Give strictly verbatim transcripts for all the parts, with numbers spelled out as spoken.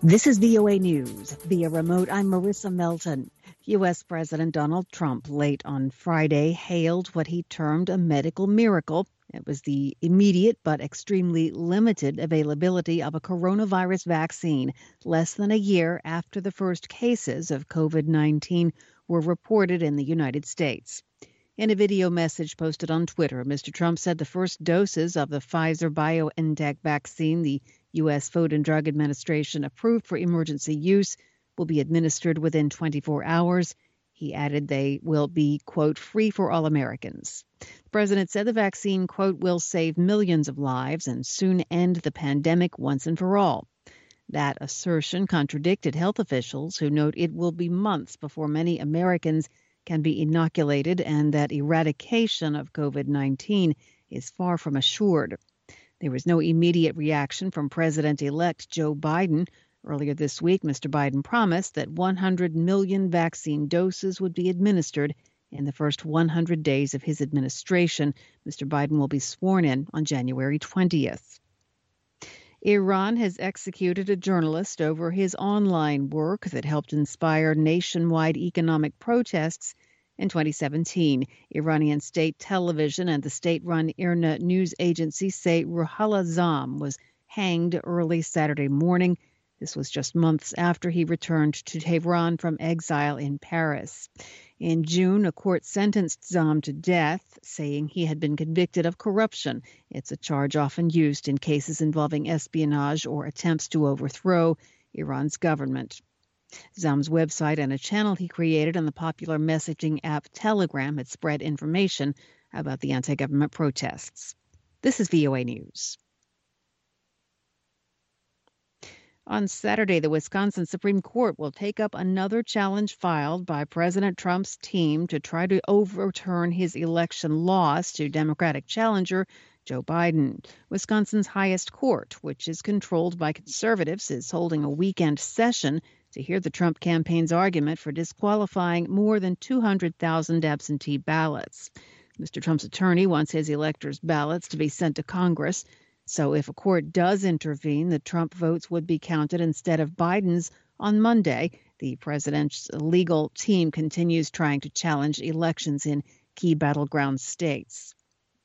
This is V O A News. Via remote, I'm Marissa Melton. U S. President Donald Trump late on Friday hailed what he termed a medical miracle. It was the immediate but extremely limited availability of a coronavirus vaccine less than a year after the first cases of COVID nineteen were reported in the United States. In a video message posted on Twitter, Mister Trump said the first doses of the Pfizer-BioNTech vaccine, the U S. Food and Drug Administration approved for emergency use, will be administered within twenty-four hours. He added they will be, quote, free for all Americans. The president said the vaccine, quote, will save millions of lives and soon end the pandemic once and for all. That assertion contradicted health officials who note it will be months before many Americans can be inoculated and that eradication of COVID nineteen is far from assured. There was no immediate reaction from President-elect Joe Biden. Earlier this week, Mister Biden promised that one hundred million vaccine doses would be administered in the first one hundred days of his administration. Mister Biden will be sworn in on January twentieth. Iran has executed a journalist over his online work that helped inspire nationwide economic protests in twenty seventeen. Iranian state television and the state-run IRNA news agency say Ruhollah Zam was hanged early Saturday morning. This was just months after he returned to Tehran from exile in Paris. In June, a court sentenced Zam to death, saying he had been convicted of corruption. It's a charge often used in cases involving espionage or attempts to overthrow Iran's government. Zam's website and a channel he created on the popular messaging app Telegram had spread information about the anti-government protests. This is V O A News. On Saturday, the Wisconsin Supreme Court will take up another challenge filed by President Trump's team to try to overturn his election loss to Democratic challenger Joe Biden. Wisconsin's highest court, which is controlled by conservatives, is holding a weekend session to hear the Trump campaign's argument for disqualifying more than two hundred thousand absentee ballots. Mister Trump's attorney wants his electors' ballots to be sent to Congress. So if a court does intervene, the Trump votes would be counted instead of Biden's on Monday. The president's legal team continues trying to challenge elections in key battleground states.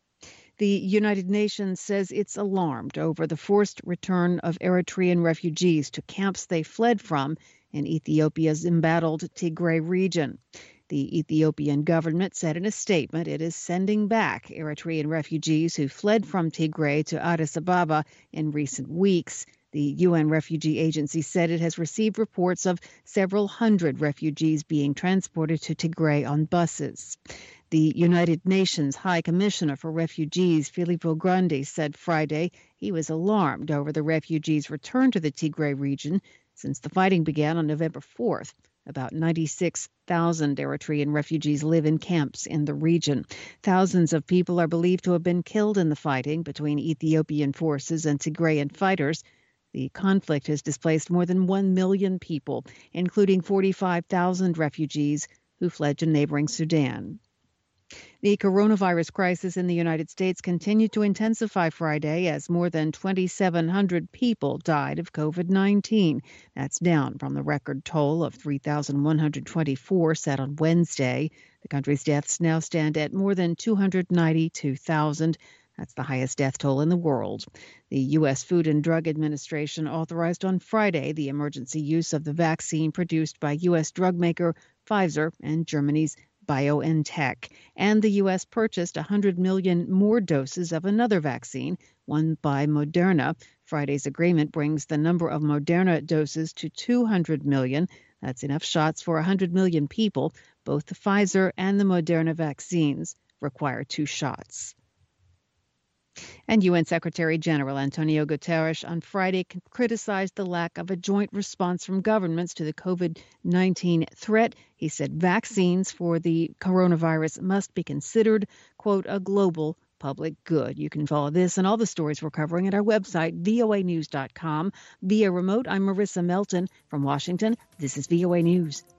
The United Nations says it's alarmed over the forced return of Eritrean refugees to camps they fled from in Ethiopia's embattled Tigray region. The Ethiopian government said in a statement it is sending back Eritrean refugees who fled from Tigray to Addis Ababa in recent weeks. The U N Refugee Agency said it has received reports of several hundred refugees being transported to Tigray on buses. The United Nations High Commissioner for Refugees, Filippo Grandi, said Friday he was alarmed over the refugees' return to the Tigray region since the fighting began on November fourth. About ninety-six thousand Eritrean refugees live in camps in the region. Thousands of people are believed to have been killed in the fighting between Ethiopian forces and Tigrayan fighters. The conflict has displaced more than one million people, including forty-five thousand refugees who fled to neighboring Sudan. The coronavirus crisis in the United States continued to intensify Friday as more than twenty-seven hundred people died of COVID nineteen. That's down from the record toll of three thousand one hundred twenty-four set on Wednesday. The country's deaths now stand at more than two hundred ninety-two thousand. That's the highest death toll in the world. The U S. Food and Drug Administration authorized on Friday the emergency use of the vaccine produced by U S drug maker Pfizer and Germany's BioNTech, and the U S purchased one hundred million more doses of another vaccine, one by Moderna. Friday's agreement brings the number of Moderna doses to two hundred million. That's enough shots for one hundred million people. Both the Pfizer and the Moderna vaccines require two shots. And U N Secretary General Antonio Guterres on Friday criticized the lack of a joint response from governments to the COVID nineteen threat. He said vaccines for the coronavirus must be considered, quote, a global public good. You can follow this and all the stories we're covering at our website, V O A news dot com. Via remote, I'm Marissa Melton from Washington. This is V O A News.